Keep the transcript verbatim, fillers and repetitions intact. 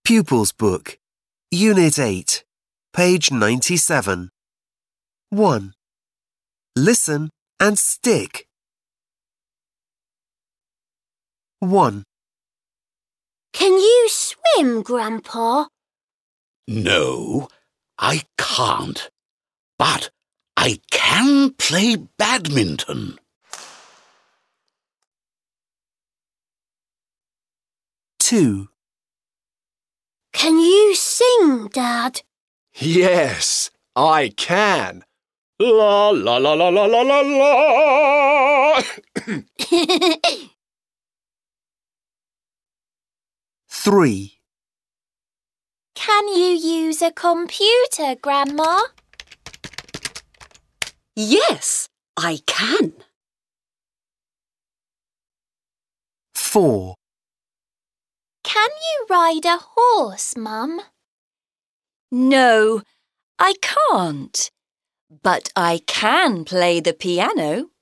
Pupils Book, Unit eight, page ninety-seven. one. Listen and stick. one. Can you swim, Grandpa? No, I can't. But I can play badminton. two. Can you sing, Dad? Yes, I can. La la la la la la la la. three. Can you use a computer, Grandma? Yes, I can. four. Can you ride a horse, Mum? No, I can't. But I can play the piano.